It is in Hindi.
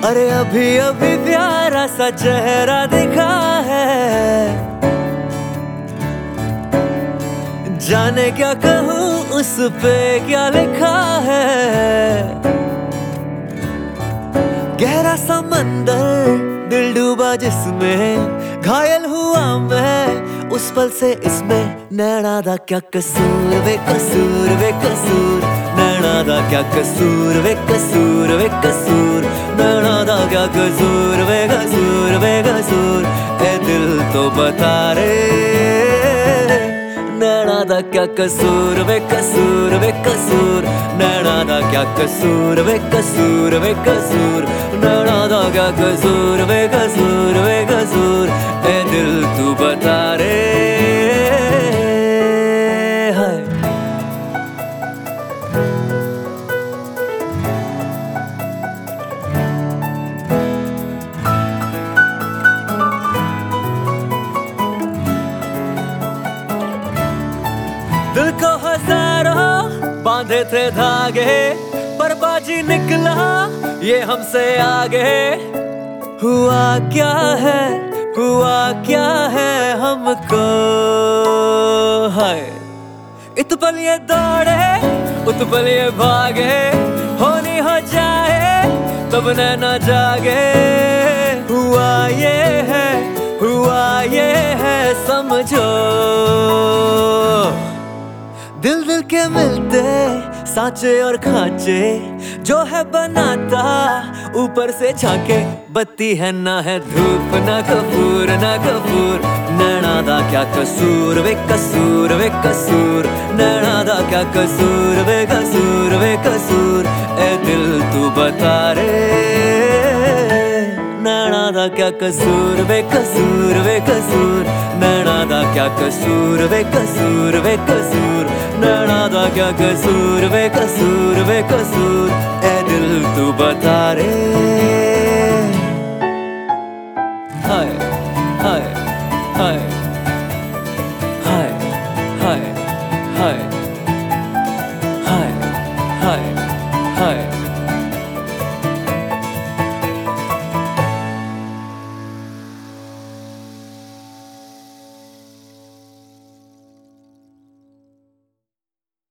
अरे अभी अभी प्यारा सा चेहरा दिखा है, जाने क्या कहूँ उस पे क्या लिखा है। गहरा समंदर दिल डूबा जिसमें, घायल हुआ मैं उस पल से इसमें। नैना दा क्या कसूर वे कसूर वे कसूर, नैना दा क्या कसूर वे कसूर वे कसूर, नैना दा क्या कसूर वे कसूर वे कसूर। ए दिल तो बता रे, नैना दा क्या कसूर वे कसूर वे कसूर, नैना दा क्या कसूर वे कसूर वे कसूर, नैना दा क्या कसूर वे कसूर वे कसूर। ए दिल तू बता रे। हाय दिल को हजारों बांधे थे धागे, पर बाजी निकला ये हमसे आगे। हुआ क्या है, हुआ क्या है हमको। हाय इत पल ये दौड़े उत पल ये भागे, होनी हो जाए तब नैना जागे। हुआ ये है, हुआ ये है समझो। दिल दिल के मिलते सांचे और खांचे, जो है बनाता ऊपर से झांके। बत्ती है ना है धूप ना कपूर ना कपूर, नैना दा क्या कसूर वे कसूर वे कसूर, नैना दा क्या कसूर वे कसूर वे कसूर। ए दिल तू बता रे, नैना दा क्या कसूर वे कसूर वे कसूर, नैना दा क्या कसूर वे कसूर वे कसूर, नैना दा क्या कसूर वे कसूर वे कसूर। ए दिल तू बता रे।